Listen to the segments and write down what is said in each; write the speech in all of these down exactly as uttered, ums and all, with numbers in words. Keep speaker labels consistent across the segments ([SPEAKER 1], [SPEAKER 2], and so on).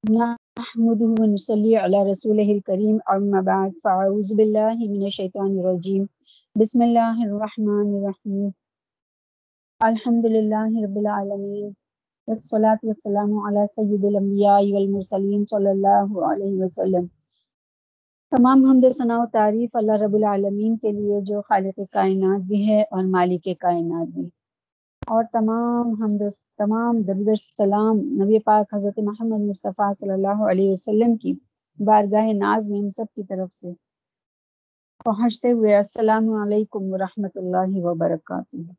[SPEAKER 1] नहमदुहु व नुसल्ली अला रसूलिहिल करीम अम्मा बाद फ़अऊज़ु बिल्लाहि मिनश शैतानिर रजीम बिस्मिल्लाहिर रहमानिर रहीम अल्हम्दुलिल्लाहि रब्बिल आलमीन वस्सलातु वस्सलामु अला सय्यिदिल अंबियाइ वल मुरसलीन सल्लल्लाहु अलैहि वसल्लम। तमाम हम्द सना व तारीफ़ अल्लाह रब्बुल आलमीन के लिए जो खालिक़ कायनात भी है और मालिक कायनात भी, और तमाम हमद तमाम दरूद सलाम नबी पाक हज़रत मोहम्मद मुस्तफ़ा सल्लल्लाहु अलैहि वसल्लम की बारगाह नाज में हम सब की तरफ से पहुँचते हुए अस्सलामु अलैकुम व रहमतुल्लाहि व बरकातुहू।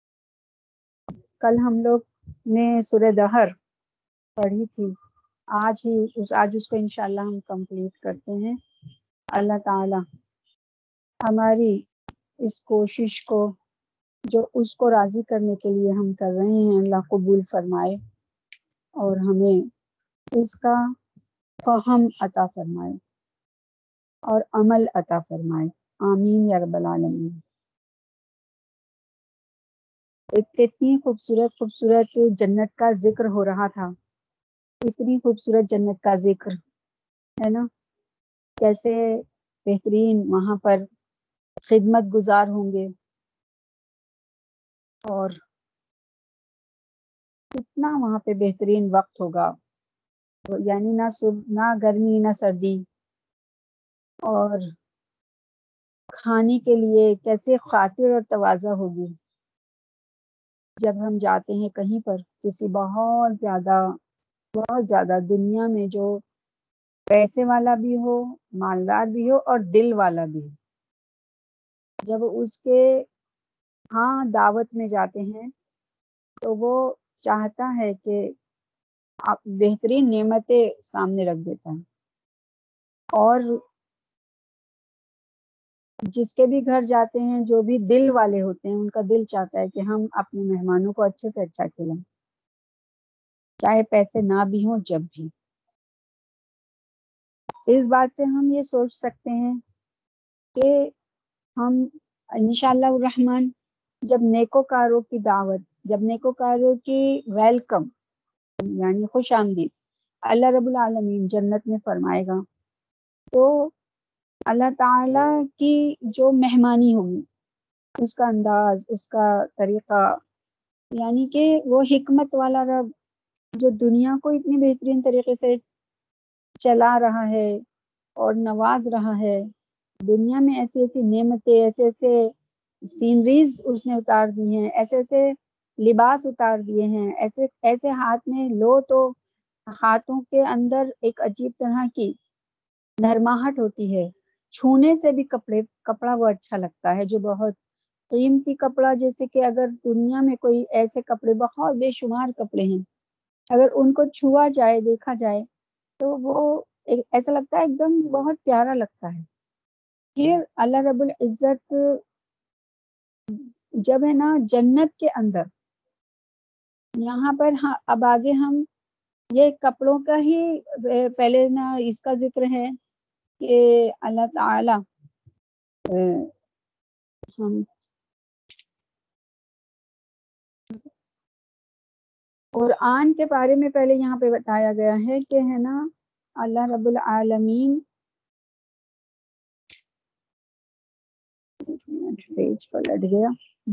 [SPEAKER 1] कल हम लोग ने सूरह दहर पढ़ी थी, आज ही उस आज उसको इंशाअल्लाह हम कंप्लीट करते हैं। अल्लाह ताला हमारी इस कोशिश को जो उसको राज़ी करने के लिए हम कर रहे हैं अल्लाह कबूल फरमाए और हमें इसका फ़हम अता फरमाए और अमल अता फरमाए, आमीन या रब्बल आलमीन। इतनी खूबसूरत खूबसूरत जन्नत का जिक्र हो रहा था, इतनी खूबसूरत जन्नत का जिक्र है ना, कैसे बेहतरीन वहाँ पर खिदमत गुजार होंगे और कितना वहाँ पे बेहतरीन वक्त होगा, यानी ना सुबह ना गर्मी ना सर्दी, और खाने के लिए कैसे खातिर और तवाज़ा होगी। जब हम जाते हैं कहीं पर किसी बहुत ज़्यादा बहुत ज़्यादा दुनिया में जो पैसे वाला भी हो, मालदार भी हो और दिल वाला भी हो, जब उसके हाँ दावत में जाते हैं तो वो चाहता है कि आप बेहतरीन नेमतें सामने रख देता है, और जिसके भी घर जाते हैं जो भी दिल वाले होते हैं उनका दिल चाहता है कि हम अपने मेहमानों को अच्छे से अच्छा खिलाएं, चाहे पैसे ना भी हों जब भी। इस बात से हम ये सोच सकते हैं कि हम इंशाअल्लाह रहमान जब नेकोकारों की दावत, जब नेकोकारों की वेलकम यानी खुश आमदीद अल्लाह रब्बुल आलमीन जन्नत में फरमाएगा, तो अल्लाह ताला की जो मेहमानी होगी उसका अंदाज, उसका तरीका, यानी कि वो हिकमत वाला रब जो दुनिया को इतनी बेहतरीन तरीके से चला रहा है और नवाज रहा है, दुनिया में ऐसी ऐसी नेमतें, ऐसे ऐसे सीनरीज उसने उतार दी हैं, ऐसे ऐसे लिबास उतार दिए हैं, ऐसे ऐसे हाथ में लो तो हाथों के अंदर एक अजीब तरह की नरमाहट होती है, छूने से भी कपड़े कपड़ा वो अच्छा लगता है, जो बहुत कीमती कपड़ा, जैसे कि अगर दुनिया में कोई ऐसे कपड़े बहुत बेशुमार कपड़े हैं, अगर उनको छुआ जाए, देखा जाए तो वो एक ऐसा लगता है एकदम बहुत प्यारा लगता है। फिर अल्लाह रब्बुल इज़्ज़त जब है ना जन्नत के अंदर, यहाँ पर हाँ अब आगे हम ये कपड़ों का ही पहले ना इसका जिक्र है कि अल्लाह ताला हम कुरान के बारे में पहले यहाँ पे बताया गया है कि है ना अल्लाह रब्बुल आलमीन, पेज पलट गया,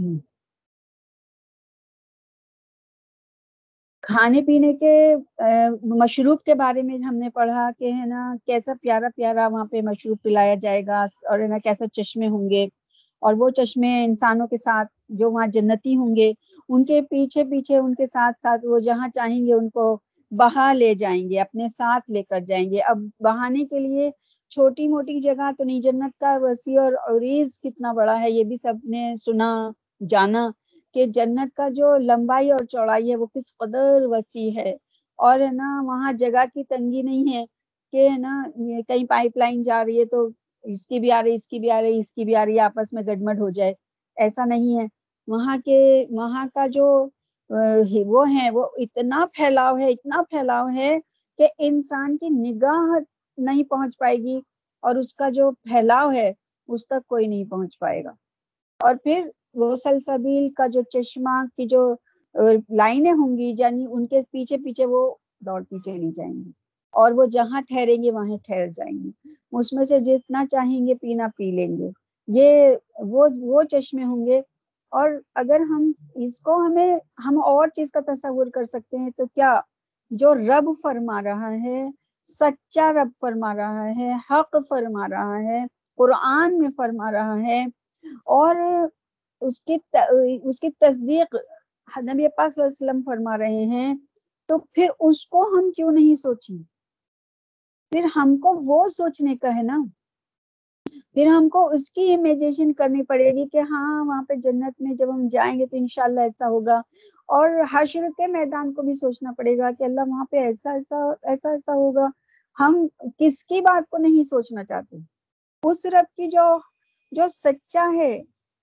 [SPEAKER 1] खाने पीने के मशरूब के बारे में हमने पढ़ा कि है ना कैसा प्यारा प्यारा वहाँ पे मशरूब पिलाया जाएगा, और है ना कैसे चश्मे होंगे, और वो चश्मे इंसानों के साथ जो वहाँ जन्नती होंगे उनके पीछे पीछे उनके साथ साथ वो जहाँ चाहेंगे उनको बहा ले जाएंगे, अपने साथ लेकर जाएंगे। अब बहाने के लिए छोटी मोटी जगह तो नहीं, जन्नत का वसी और अरीज कितना बड़ा है ये भी सबने सुना जाना कि जन्नत का जो लंबाई और चौड़ाई है वो किस कदर वसी है, और है ना वहाँ जगह की तंगी नहीं है कि है ना कहीं पाइपलाइन जा रही है तो इसकी भी आ रही इसकी भी आ रही इसकी भी आ रही आपस में गड़बड़ हो जाए, ऐसा नहीं है। वहाँ के वहाँ का जो वो है वो इतना फैलाव है, इतना फैलाव है कि इंसान की निगाह नहीं पहुंच पाएगी, और उसका जो फैलाव है उस तक कोई नहीं पहुंच पाएगा। और फिर वो सलसबील का जो चश्मा की जो लाइनें होंगी, यानी उनके पीछे पीछे वो दौड़ती चली जाएंगी। اور وہ جہاں ٹھہریں گے وہاں ٹھہر جائیں گے، اس میں سے جتنا چاہیں گے پینا پی لیں گے، یہ وہ وہ چشمے ہوں گے۔ اور اگر ہم اس کو ہمیں ہم اور چیز کا تصور کر سکتے ہیں تو کیا جو رب فرما رہا ہے، سچا رب فرما رہا ہے، حق فرما رہا ہے، قرآن میں فرما رہا ہے، اور اس کی اس کی تصدیق نبی پاک صلی اللہ علیہ وسلم فرما رہے ہیں، تو پھر اس کو ہم کیوں نہیں سوچیں؟ پھر ہم کو وہ سوچنے کا ہے نا، پھر ہم کو اس کی امیجینیشن کرنی پڑے گی کہ ہاں وہاں پہ جنت میں جب ہم جائیں گے تو انشاءاللہ ایسا ہوگا، اور حشر کے میدان کو بھی سوچنا پڑے گا کہ اللہ وہاں پہ ایسا ایسا ایسا ایسا ہوگا۔ ہم کس کی بات کو نہیں سوچنا چاہتے؟ اس رب کی جو جو سچا ہے،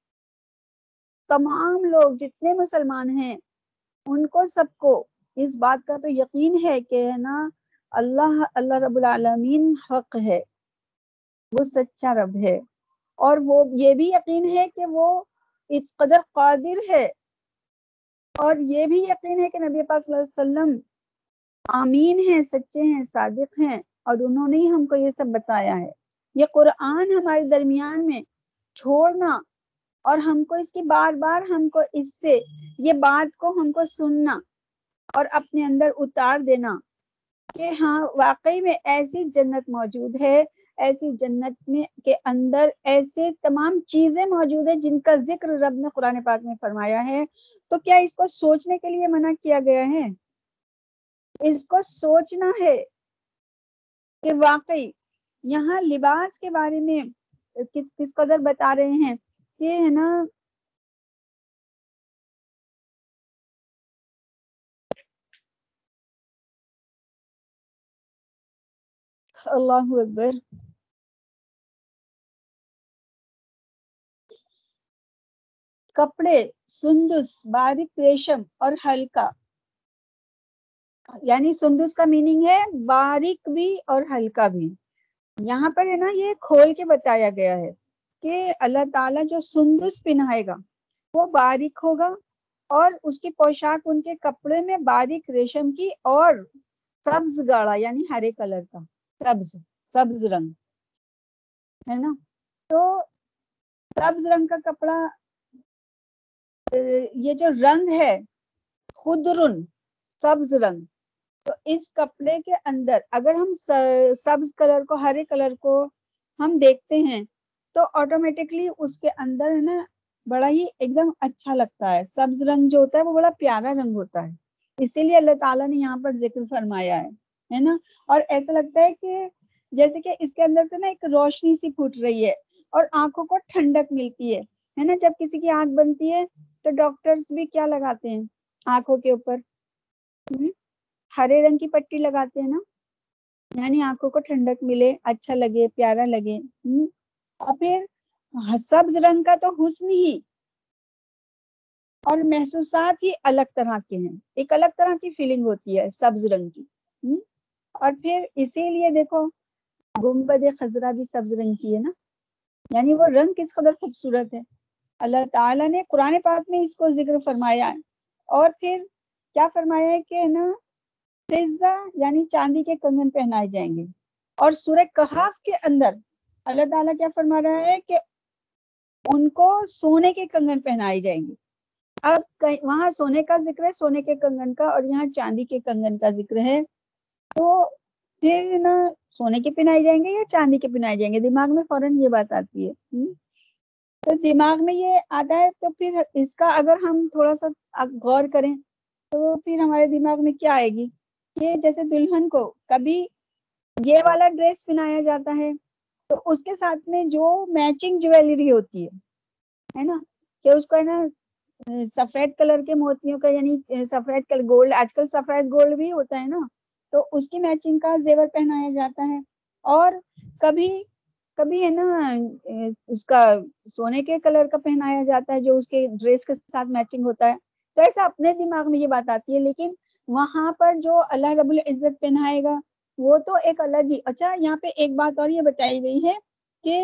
[SPEAKER 1] تمام لوگ جتنے مسلمان ہیں ان کو سب کو اس بات کا تو یقین ہے کہ نا اللہ اللہ رب العالمین حق ہے، وہ سچا رب ہے، اور وہ یہ بھی یقین ہے کہ وہ اس قدر قادر ہے، اور یہ بھی یقین ہے کہ نبی پاک صلی اللہ علیہ وسلم آمین ہیں، سچے ہیں، صادق ہیں، اور انہوں نے ہی ہم کو یہ سب بتایا ہے۔ یہ قرآن ہمارے درمیان میں چھوڑنا اور ہم کو اس کی بار بار ہم کو اس سے یہ بات کو ہم کو سننا اور اپنے اندر اتار دینا کہ ہاں واقعی میں ایسی جنت موجود ہے، ایسی جنت میں کے اندر ایسے تمام چیزیں موجود ہیں جن کا ذکر رب نے قرآن پاک میں فرمایا ہے، تو کیا اس کو سوچنے کے لیے منع کیا گیا ہے؟ اس کو سوچنا ہے کہ واقعی یہاں لباس کے بارے میں کس کس قدر بتا رہے ہیں کہ ہے نا اللہ اکبر، کپڑے سندس، باریک ریشم اور ہلکا، یعنی سندس کا میننگ ہے باریک بھی اور ہلکا بھی۔ یہاں پر ہے نا یہ کھول کے بتایا گیا ہے کہ اللہ تعالیٰ جو سندس پہنائے گا وہ باریک ہوگا، اور اس کی پوشاک ان کے کپڑے میں باریک ریشم کی اور سبز گاڑا یعنی ہرے کلر کا، سبز سبز رنگ ہے نا۔ تو سبز رنگ کا کپڑا، یہ جو رنگ ہے خضرن، سبز رنگ، تو اس کپڑے کے اندر اگر ہم سبز کلر کو، ہرے کلر کو ہم دیکھتے ہیں تو آٹومیٹکلی اس کے اندر ہے نا بڑا ہی ایک دم اچھا لگتا ہے۔ سبز رنگ جو ہوتا ہے وہ بڑا پیارا رنگ ہوتا ہے، اسی لیے اللہ تعالیٰ نے یہاں پر ذکر فرمایا ہے ہے نا۔ اور ایسا لگتا ہے کہ جیسے کہ اس کے اندر سے نا ایک روشنی سی پھوٹ رہی ہے اور آنکھوں کو ٹھنڈک ملتی ہے ہے نا۔ جب کسی کی آنکھ بنتی ہے تو ڈاکٹرز بھی کیا لگاتے ہیں آنکھوں کے اوپر؟ ہرے رنگ کی پٹی لگاتے ہیں نا، یعنی آنکھوں کو ٹھنڈک ملے، اچھا لگے، پیارا لگے۔ اور پھر سبز رنگ کا تو حسن ہی اور محسوسات ہی الگ طرح کے ہیں، ایک الگ طرح کی فیلنگ ہوتی ہے سبز رنگ کی۔ اور پھر اسی لیے دیکھو گنبد خضرا بھی سبز رنگ کی ہے نا، یعنی وہ رنگ کس قدر خوبصورت ہے۔ اللہ تعالیٰ نے قرآن پاک میں اس کو ذکر فرمایا ہے، اور پھر کیا فرمایا ہے کہ نا فضہ یعنی چاندی کے کنگن پہنائے جائیں گے۔ اور سورہ کہف کے اندر اللہ تعالیٰ کیا فرما رہا ہے کہ ان کو سونے کے کنگن پہنائے جائیں گے۔ اب وہاں سونے کا ذکر ہے، سونے کے کنگن کا، اور یہاں چاندی کے کنگن کا ذکر ہے، تو پھر نا سونے کے پہنائے جائیں گے یا چاندی کے پہنائے جائیں گے؟ دماغ میں فوراً یہ بات آتی ہے، تو دماغ میں یہ آتا ہے، تو پھر اس کا اگر ہم تھوڑا سا غور کریں تو پھر ہمارے دماغ میں کیا آئے گی کہ جیسے دلہن کو کبھی یہ والا ڈریس پہنایا جاتا ہے تو اس کے ساتھ میں جو میچنگ جویلری ہوتی ہے نا، کہ اس کو ہے نا سفید کلر کے موتیوں کا، یعنی سفید کلر گولڈ، آج کل سفید گولڈ بھی ہوتا ہے نا، تو اس کی میچنگ کا زیور پہنایا جاتا ہے۔ اور کبھی کبھی ہے نا اس کا سونے کے کلر کا پہنایا جاتا ہے جو اس کے ڈریس کے ساتھ میچنگ ہوتا ہے۔ تو ایسا اپنے دماغ میں یہ بات آتی ہے، لیکن وہاں پر جو اللہ رب العزت پہنائے گا وہ تو ایک الگ ہی۔ اچھا یہاں پہ ایک بات اور یہ بتائی گئی ہے کہ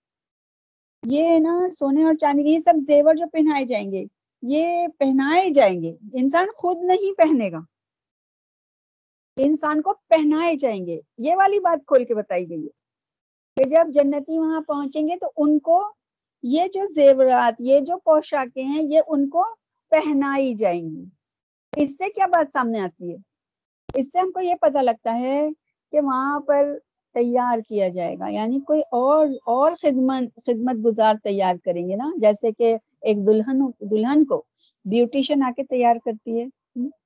[SPEAKER 1] یہ نا سونے اور چاندی کے یہ سب زیور جو پہنائے جائیں گے یہ پہنائے جائیں گے، انسان خود نہیں پہنے گا، انسان کو پہنائے جائیں گے. یہ والی بات کھول کے بتائی گئی ہے کہ جب جنتی وہاں پہنچیں گے تو ان کو یہ جو زیورات، یہ جو پوشاکیں ہیں، یہ ان کو پہنائی جائیں گی. اس سے کیا بات سامنے آتی ہے؟ اس سے ہم کو یہ پتہ لگتا ہے کہ وہاں پر تیار کیا جائے گا، یعنی کوئی اور اور خدمت خدمت گزار تیار کریں گے نا. جیسے کہ ایک دلہن دلہن کو بیوٹیشین آ کے تیار کرتی ہے.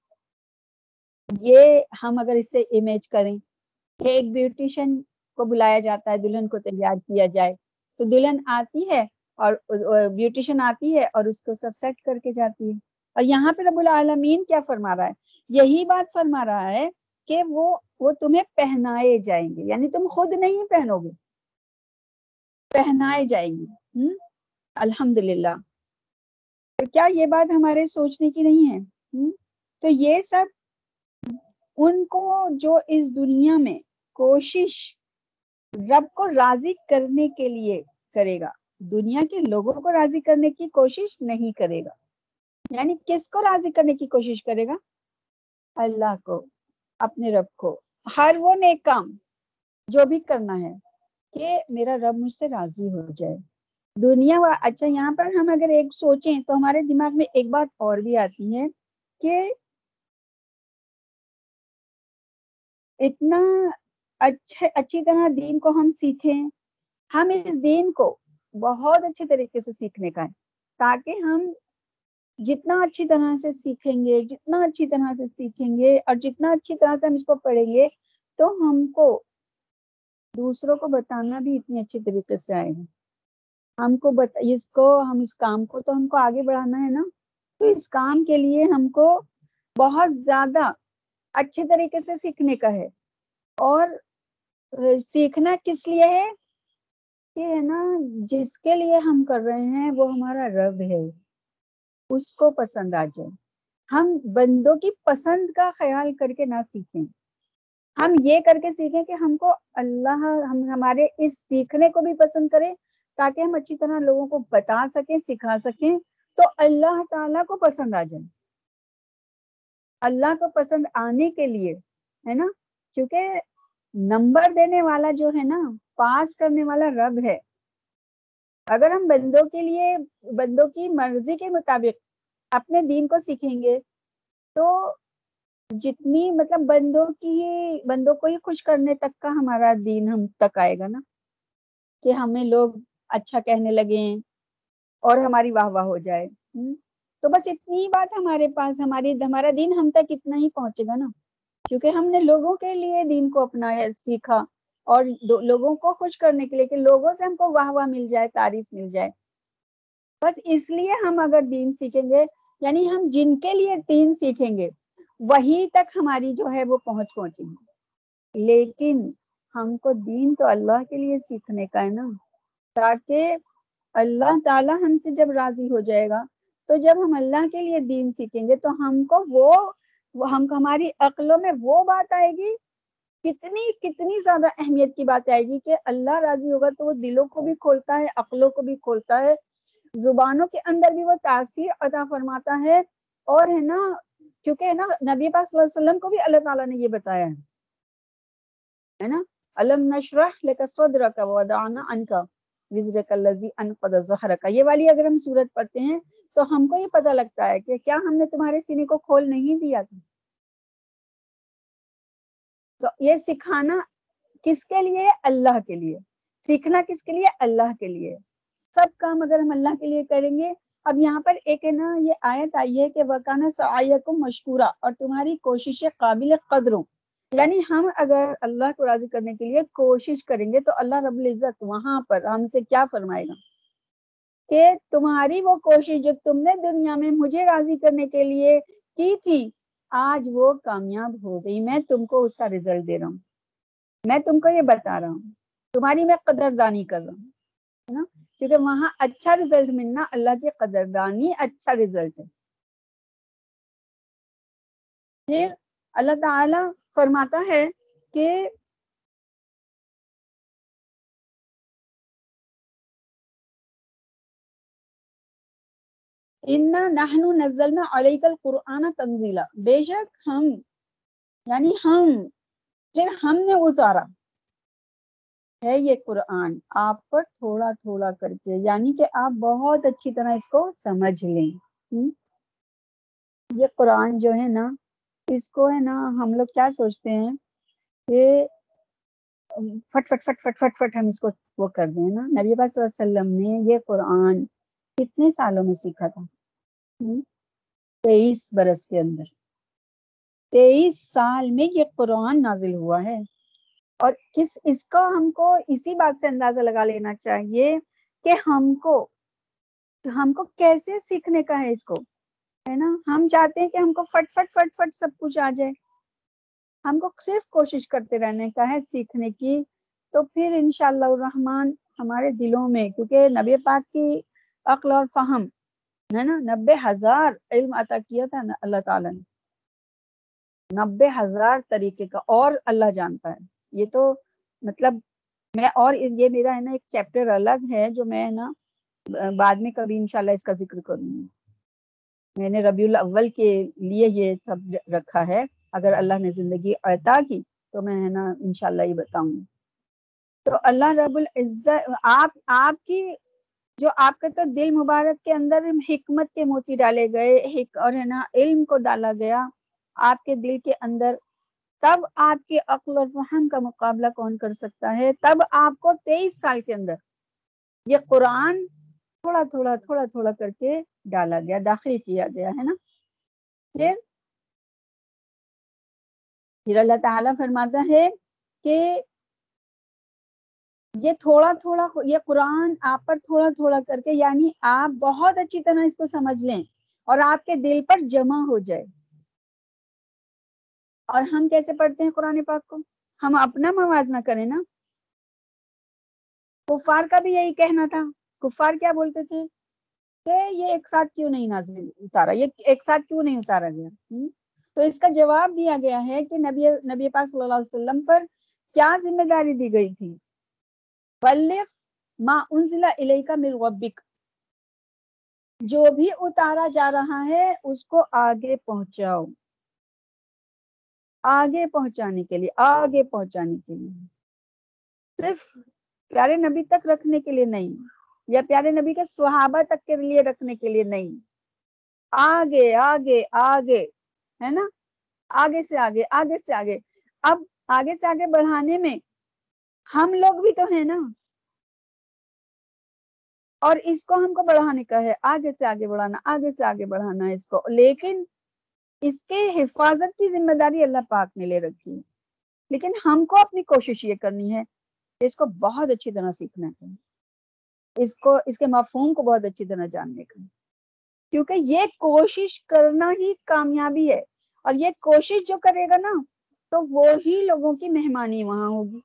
[SPEAKER 1] یہ ہم اگر اس سے امیج کریں کہ ایک بیوٹیشین کو بلایا جاتا ہے دلہن کو تیار کیا جائے، تو دلہن آتی ہے اور بیوٹیشین آتی ہے اور اس کو سب سیٹ کر کے جاتی ہے. اور یہاں پہ رب العالمین کیا فرما رہا ہے؟ یہی بات فرما رہا ہے کہ وہ وہ تمہیں پہنائے جائیں گے، یعنی تم خود نہیں پہنو گے، پہنائے جائیں گے. الحمدللہ. تو کیا یہ بات ہمارے سوچنے کی نہیں ہے؟ تو یہ سب ان کو جو اس دنیا میں کوشش رب کو راضی کرنے کے لیے کرے گا، دنیا کے لوگوں کو راضی کرنے کی کوشش نہیں کرے گا. یعنی کس کو راضی کرنے کی کوشش کرے گا؟ اللہ کو، اپنے رب کو. ہر وہ نیک کام جو بھی کرنا ہے کہ میرا رب مجھ سے راضی ہو جائے. دنیا وا اچھا یہاں پر ہم اگر ایک سوچیں تو ہمارے دماغ میں ایک بات اور بھی آتی ہے کہ اتنا اچھے اچھی طرح دین کو ہم سیکھیں. ہم اس دین کو بہت اچھے طریقے سے سیکھنے کا ہے تاکہ ہم جتنا اچھی طرح سے سیکھیں گے جتنا اچھی طرح سے سیکھیں گے اور جتنا اچھی طرح سے ہم اس کو پڑھیں گے تو ہم کو دوسروں کو بتانا بھی اتنی اچھی طریقے سے آئے گا. ہم کو بت... اس کو ہم اس کام کو تو ہم کو آگے بڑھانا ہے نا. تو اس کام کے لیے ہم کو بہت زیادہ اچھے طریقے سے سیکھنے کا ہے. اور سیکھنا کس لیے ہے کہ ہے نا جس کے لیے ہم کر رہے ہیں وہ ہمارا رب ہے، اس کو پسند آ جائے. ہم بندوں کی پسند کا خیال کر کے نہ سیکھیں، ہم یہ کر کے سیکھیں کہ ہم کو اللہ ہم ہمارے اس سیکھنے کو بھی پسند کرے تاکہ ہم اچھی طرح لوگوں کو بتا سکیں، سکھا سکیں، تو اللہ تعالیٰ کو پسند آ جائے. اللہ کو پسند آنے کے لیے ہے نا، کیونکہ نمبر دینے والا جو ہے نا، پاس کرنے والا رب ہے. اگر ہم بندوں کے لیے بندوں کی مرضی کے مطابق اپنے دین کو سیکھیں گے تو جتنی مطلب بندوں کی بندوں کو ہی خوش کرنے تک کا ہمارا دین ہم تک آئے گا نا، کہ ہمیں لوگ اچھا کہنے لگیں اور ہماری واہ واہ ہو جائے. تو بس اتنی بات ہمارے پاس ہماری ہمارا دین ہم تک اتنا ہی پہنچے گا نا، کیونکہ ہم نے لوگوں کے لیے دین کو اپنایا، سیکھا، اور لوگوں کو خوش کرنے کے لیے کہ لوگوں سے ہم کو واہ واہ مل جائے، تعریف مل جائے. بس اس لیے ہم اگر دین سیکھیں گے، یعنی ہم جن کے لیے دین سیکھیں گے وہی تک ہماری جو ہے وہ پہنچ پہنچے گی. لیکن ہم کو دین تو اللہ کے لیے سیکھنے کا ہے نا، تاکہ اللہ تعالی ہم سے جب راضی ہو جائے گا تو جب ہم اللہ کے لیے دین سیکھیں گے تو ہم کو وہ, وہ ہم ہماری عقلوں میں وہ بات آئے گی، کتنی کتنی زیادہ اہمیت کی بات آئے گی کہ اللہ راضی ہوگا تو وہ دلوں کو بھی کھولتا ہے، عقلوں کو بھی کھولتا ہے، زبانوں کے اندر بھی وہ تاثیر عطا فرماتا ہے. اور ہے نا کیونکہ ہے نا نبی پاک صلی اللہ علیہ وسلم کو بھی اللہ تعالیٰ نے یہ بتایا ہے نا، الم نشرح لک صدرک ووضعنا عنک وزرک الذی انقض ظہرک. یہ والی اگر ہم سورت پڑھتے ہیں تو ہم کو یہ پتہ لگتا ہے کہ کیا ہم نے تمہارے سینے کو کھول نہیں دیا تھا. تو یہ سکھانا کس کے لیے؟ اللہ کے لیے. سیکھنا کس کے لیے؟ اللہ کے لیے. سب کام اگر ہم اللہ کے لیے کریں گے. اب یہاں پر ایک ہے نا یہ آیت آئی ہے کہ وَكَانَ سَعْيُكُمْ مَشْكُورًا، اور تمہاری کوششیں قابل قدر ہوں. یعنی ہم اگر اللہ کو راضی کرنے کے لیے کوشش کریں گے تو اللہ رب العزت وہاں پر ہم سے کیا فرمائے گا کہ تمہاری وہ کوشش جو تم نے دنیا میں مجھے راضی کرنے کے لیے کی تھی آج وہ کامیاب ہو گئی، میں تم کو اس کا رزلٹ دے رہا ہوں، میں تم کو یہ بتا رہا ہوں، تمہاری میں قدردانی کر رہا ہوں، ہے نا، کیونکہ وہاں اچھا رزلٹ ملنا اللہ کی قدردانی اچھا رزلٹ ہے. پھر اللہ تعالی فرماتا ہے کہ اِنَّا نَحْنُ نَزَّلْنَا عَلَيْكَ الْقُرْآنَ تَنزِيلًا، بے شک ہم یعنی ہم پھر ہم نے اتارا ہے یہ قرآن آپ پر تھوڑا تھوڑا کر کے، یعنی کہ آپ بہت اچھی طرح اس کو سمجھ لیں۔ یہ قرآن جو ہے نا، اس کو ہے نا ہم لوگ کیا سوچتے ہیں کہ فٹ فٹ فٹ فٹ فٹ فٹ ہم اس کو وہ کر دیں نا۔ نبی پاک صلی اللہ علیہ وسلم نے یہ قرآن کتنے سالوں میں سیکھا تھا؟ تیئیس برس کے اندر، تیئیس سال میں یہ قرآن نازل ہوا ہے۔ اور کس اس کا ہم کو اسی بات سے اندازہ لگا لینا چاہیے کہ ہم کو ہم کو کیسے سیکھنے کا ہے اس کو، ہے نا۔ ہم چاہتے ہیں کہ ہم کو فٹ فٹ فٹ فٹ سب کچھ آ جائے، ہم کو صرف کوشش کرتے رہنے کا ہے سیکھنے کی، تو پھر انشاءاللہ الرحمن ہمارے دلوں میں، کیونکہ نبی پاک کی عقل اور فہم ہے نا، نبے ہزار علم عطا کیا تھا اللہ تعالیٰ نے، نبے ہزار طریقے کا، اور اللہ جانتا ہے۔ یہ تو مطلب میں، اور یہ میرا ہے نا ایک چیپٹر الگ ہے جو میں نا بعد میں کبھی انشاءاللہ اس کا ذکر کروں گی۔ میں نے ربیع الاول کے لیے یہ سب رکھا ہے، اگر اللہ نے زندگی عطا کی تو میں ہے نا انشاءاللہ یہ بتاؤں گی۔ تو اللہ رب العزت آپ آپ کی جو آپ کے تو دل مبارک کے اندر حکمت کے موتی ڈالے گئے اور ہے نا علم کو ڈالا گیا آپ کے دل کے اندر، تب آپ کی عقل اور فہم کا مقابلہ کون کر سکتا ہے؟ تب آپ کو تیئیس سال کے اندر یہ قرآن تھوڑا تھوڑا تھوڑا تھوڑا کر کے ڈالا گیا، داخل کیا گیا ہے نا۔ پھر پھر اللہ تعالیٰ فرماتا ہے کہ یہ تھوڑا تھوڑا یہ قرآن آپ پر تھوڑا تھوڑا کر کے، یعنی آپ بہت اچھی طرح اس کو سمجھ لیں اور آپ کے دل پر جمع ہو جائے۔ اور ہم کیسے پڑھتے ہیں قرآن پاک کو؟ ہم اپنا موازنہ کریں نا۔ کفار کا بھی یہی کہنا تھا، کفار کیا بولتے تھے کہ یہ ایک ساتھ کیوں نہیں نازل اتارا، یہ ایک ساتھ کیوں نہیں اتارا گیا؟ تو اس کا جواب دیا گیا ہے کہ نبی نبی پاک صلی اللہ علیہ وسلم پر کیا ذمہ داری دی گئی تھی؟ بلغ ما انزل الیک من ربک، جو بھی اتارا جا رہا ہے اس کو آگے پہنچاؤ، آگے پہنچانے کے لیے، آگے پہنچانے کے لیے، صرف پیارے نبی تک رکھنے کے لیے نہیں، یا پیارے نبی کے صحابہ تک کے لیے رکھنے کے لیے نہیں، آگے آگے آگے ہے نا، آگے سے آگے آگے سے آگے۔ اب آگے سے آگے بڑھانے میں ہم لوگ بھی تو ہیں نا، اور اس کو ہم کو بڑھانے کا ہے، آگے سے آگے بڑھانا، آگے سے آگے بڑھانا ہے اس کو، لیکن اس کے حفاظت کی ذمہ داری اللہ پاک نے لے رکھی ہے۔ لیکن ہم کو اپنی کوشش یہ کرنی ہے کہ اس کو بہت اچھی طرح سیکھنا ہے، اس کو اس کے مفہوم کو بہت اچھی طرح جاننے کا، کیونکہ یہ کوشش کرنا ہی کامیابی ہے، اور یہ کوشش جو کرے گا نا تو وہی لوگوں کی مہمانی وہاں ہوگی،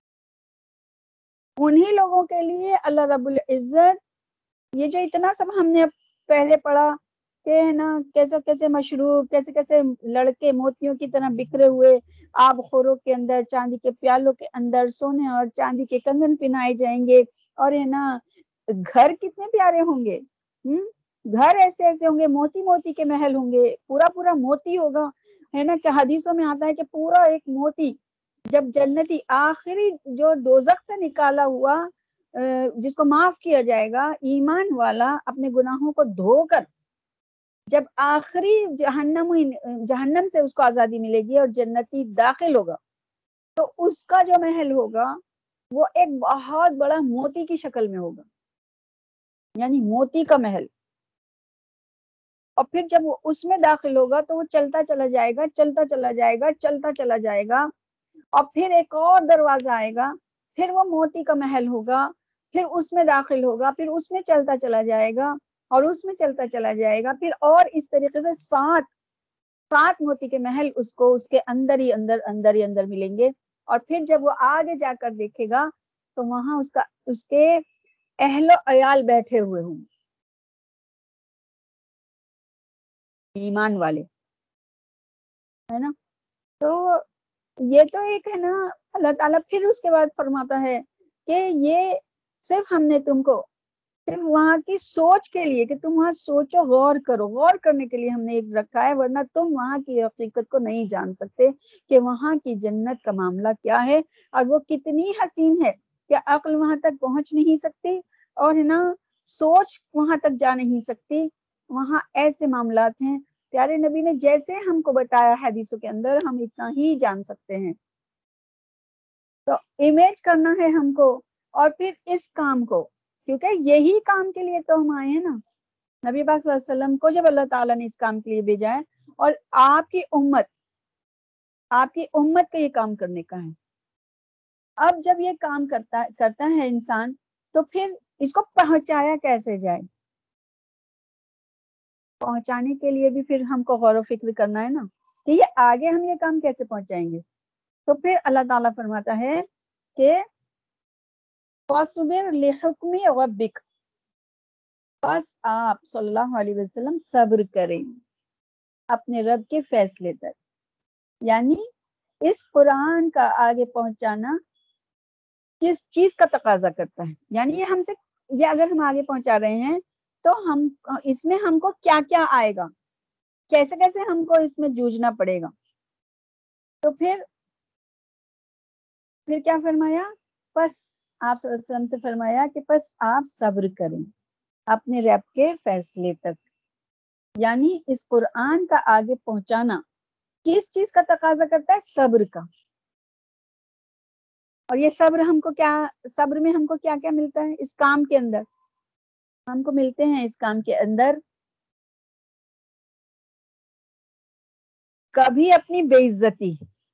[SPEAKER 1] انہی لوگوں کے لیے اللہ رب العزت یہ جو اتنا سب ہم نے پہلے پڑھا کہ ہے نا کیسے کیسے مشروب، کیسے کیسے لڑکے موتیوں کی طرح بکھرے ہوئے آب خوروں کے اندر، چاندی کے پیالوں کے اندر سونے اور چاندی کے کنگن پہنائے جائیں گے، اور ہے نا گھر کتنے پیارے ہوں گے، گھر ایسے ایسے ہوں گے، موتی موتی کے محل ہوں گے، پورا پورا موتی ہوگا، ہے نا کہ حدیثوں میں آتا ہے کہ پورا ایک موتی جب جنتی آخری جو دوزخ سے نکالا ہوا جس کو معاف کیا جائے گا، ایمان والا اپنے گناہوں کو دھو کر جب آخری جہنم جہنم سے اس کو آزادی ملے گی اور جنتی داخل ہوگا، تو اس کا جو محل ہوگا وہ ایک بہت بڑا موتی کی شکل میں ہوگا، یعنی موتی کا محل۔ اور پھر جب وہ اس میں داخل ہوگا تو وہ چلتا چلا جائے گا، چلتا چلا جائے گا، چلتا چلا جائے گا، اور پھر ایک اور دروازہ آئے گا، پھر وہ موتی کا محل ہوگا، پھر اس میں داخل ہوگا، پھر اس میں چلتا چلا جائے گا، اور اس میں چلتا چلا جائے گا، پھر اور اس طریقے سے سات سات موتی کے محل اس کو اس کے اندر ہی اندر اندر ہی اندر ملیں گے۔ اور پھر جب وہ آگے جا کر دیکھے گا تو وہاں اس کا اس کے اہل و عیال بیٹھے ہوئے ہوں، ایمان والے، ہے نا۔ تو یہ تو ایک ہے نا، اللہ تعالیٰ پھر اس کے بعد فرماتا ہے کہ یہ صرف ہم نے تم کو صرف وہاں کی سوچ کے لیے کہ تم وہاں سوچو، غور کرو، غور کرنے کے لیے ہم نے ایک رکھا ہے، ورنہ تم وہاں کی حقیقت کو نہیں جان سکتے کہ وہاں کی جنت کا معاملہ کیا ہے اور وہ کتنی حسین ہے کہ عقل وہاں تک پہنچ نہیں سکتی اور ہے نا سوچ وہاں تک جا نہیں سکتی. وہاں ایسے معاملات ہیں پیارے نبی نے جیسے ہم کو بتایا حدیثوں کے اندر، ہم اتنا ہی جان سکتے ہیں. تو امیج کرنا ہے ہم کو، اور پھر اس کام کو، کیونکہ یہی کام کے لیے تو ہم آئے ہیں نا. نبی پاک صلی اللہ علیہ وسلم کو جب اللہ تعالیٰ نے اس کام کے لیے بھیجا ہے، اور آپ کی امت آپ کی امت کا یہ کام کرنے کا ہے. اب جب یہ کام کرتا کرتا ہے انسان، تو پھر اس کو پہنچایا کیسے جائے؟ پہنچانے کے لیے بھی پھر ہم کو غور و فکر کرنا ہے نا کہ یہ آگے ہم یہ کام کیسے پہنچائیں گے. تو پھر اللہ تعالیٰ فرماتا ہے کہ فَاصْبِرْ لِحُکْمِ رَبِّکَ، بس آپ صلی اللہ علیہ وسلم صبر کریں اپنے رب کے فیصلے تک. یعنی اس قرآن کا آگے پہنچانا کس چیز کا تقاضا کرتا ہے؟ یعنی یہ ہم سے، یہ اگر ہم آگے پہنچا رہے ہیں تو ہم اس میں ہم کو کیا کیا آئے گا، کیسے کیسے ہم کو اس میں جوجنا پڑے گا. تو پھر پھر کیا فرمایا؟ بس آپ صلی اللہ علیہ وسلم سے فرمایا کہ بس آپ صبر کریں اپنے رب کے فیصلے تک. یعنی اس قرآن کا آگے پہنچانا کس چیز کا تقاضا کرتا ہے؟ صبر کا. اور یہ صبر ہم کو کیا، صبر میں ہم کو کیا کیا ملتا ہے اس کام کے اندر؟ ہم کو ملتے ہیں اس کام کے اندر کبھی اپنی بے عزتی،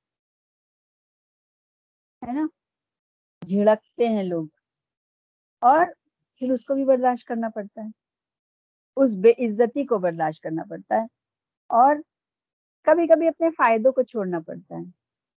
[SPEAKER 1] ہے نا، جھڑکتے ہیں لوگ اور پھر اس کو بھی برداشت کرنا پڑتا ہے، اس بے عزتی کو برداشت کرنا پڑتا ہے، اور کبھی کبھی اپنے فائدوں کو چھوڑنا پڑتا ہے.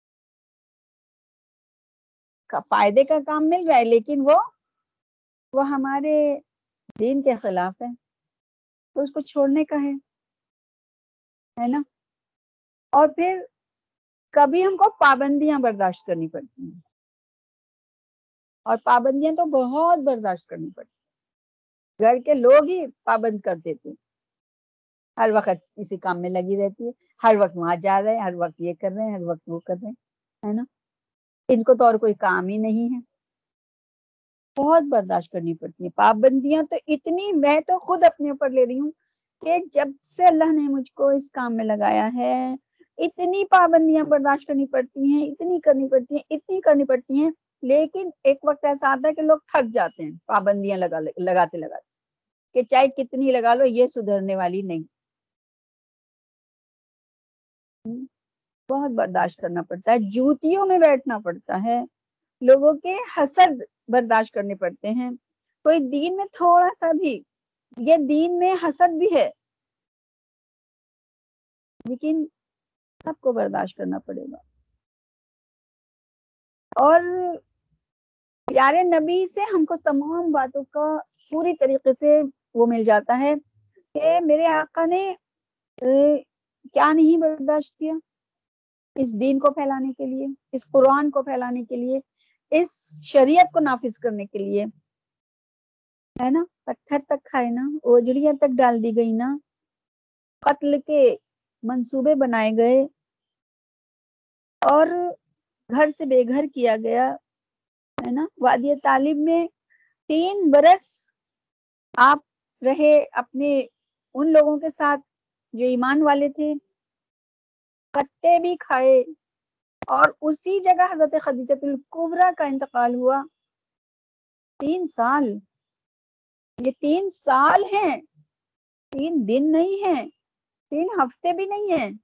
[SPEAKER 1] فائدے کا کام مل رہا ہے لیکن وہ وہ ہمارے دین کے خلاف ہے، تو اس کو چھوڑنے کا ہے ہے نا. اور پھر کبھی ہم کو پابندیاں برداشت کرنی پڑتی ہیں، اور پابندیاں تو بہت برداشت کرنی پڑتی ہیں. گھر کے لوگ ہی پابند کر دیتے ہیں، ہر وقت اسی کام میں لگی رہتی ہے، ہر وقت وہاں جا رہے ہیں، ہر وقت یہ کر رہے ہیں، ہر وقت وہ کر رہے ہیں، ہے نا. ان کو تو اور کوئی کام ہی نہیں ہے. بہت برداشت کرنی پڑتی ہے پابندیاں. تو اتنی، میں تو خود اپنے اوپر لے رہی ہوں کہ جب سے اللہ نے مجھ کو اس کام میں لگایا ہے، اتنی پابندیاں برداشت کرنی پڑتی ہیں، اتنی کرنی پڑتی ہیں، اتنی کرنی پڑتی ہیں. لیکن ایک وقت ایسا آتا ہے کہ لوگ تھک جاتے ہیں پابندیاں لگا لگاتے لگاتے کہ چاہے کتنی لگا لو یہ سدھرنے والی نہیں. بہت برداشت کرنا پڑتا ہے، جوتیوں میں بیٹھنا پڑتا ہے، لوگوں کے حسد برداشت کرنے پڑتے ہیں. کوئی دین میں تھوڑا سا بھی، یہ دین میں حسد بھی ہے لیکن سب کو برداشت کرنا پڑے گا. اور پیارے نبی سے ہم کو تمام باتوں کا پوری طریقے سے وہ مل جاتا ہے کہ میرے آقا نے کیا نہیں برداشت کیا اس دین کو پھیلانے کے لیے، اس قرآن کو پھیلانے کے لیے، اس شریعت کو نافذ کرنے کے لیے، ہے نا. پتھر تک کھائے نا، اوجڑیاں تک ڈال دی گئی نا، قتل کے منصوبے بنائے گئے، اور گھر سے بے گھر کیا گیا، ہے نا. وادی طالب میں تین برس آپ رہے اپنے ان لوگوں کے ساتھ جو ایمان والے تھے، پتے بھی کھائے، اور اسی جگہ حضرت خدیجہ الکبریٰ کا انتقال ہوا. تین سال، یہ تین سال ہیں، تین دن نہیں ہیں، تین ہفتے بھی نہیں ہیں،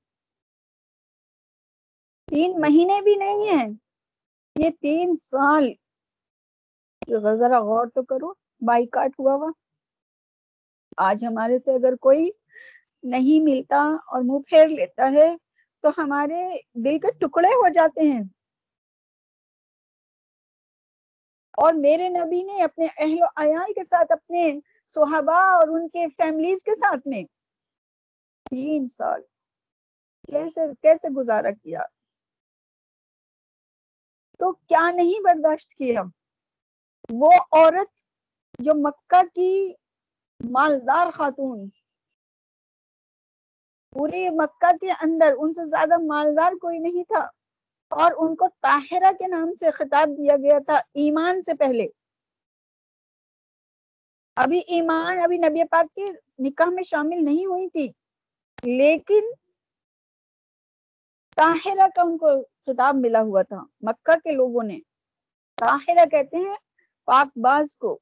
[SPEAKER 1] تین مہینے بھی نہیں ہیں، یہ تین سال. ذرا غور تو کرو، بائیکاٹ ہوا ہوا. آج ہمارے سے اگر کوئی نہیں ملتا اور منہ پھیر لیتا ہے تو ہمارے دل کے ٹکڑے ہو جاتے ہیں. اور میرے نبی نے اپنے اہل و عیال کے ساتھ، اپنے صحابہ اور ان کے فیملیز کے ساتھ میں تین سال کیسے کیسے گزارا کیا، تو کیا نہیں برداشت کیا. وہ عورت جو مکہ کی مالدار خاتون، پورے مکہ کے اندر ان سے زیادہ مالدار کوئی نہیں تھا، اور ان کو طاہرہ کے نام سے خطاب دیا گیا تھا ایمان سے پہلے. ابھی ایمان ابھی نبی پاک کے نکاح میں شامل نہیں ہوئی تھی، لیکن طاہرہ کا ان کو خطاب ملا ہوا تھا. مکہ کے لوگوں نے طاہرہ کہتے ہیں پاک باز کو،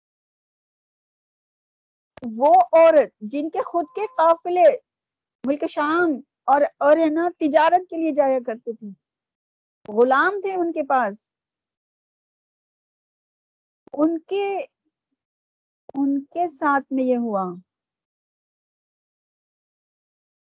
[SPEAKER 1] وہ عورت جن کے خود کے قافلے ملک شام اور اور ہے نا تجارت کے لیے جایا کرتے تھے، غلام تھے ان کے پاس، ان کے ان کے ساتھ میں یہ ہوا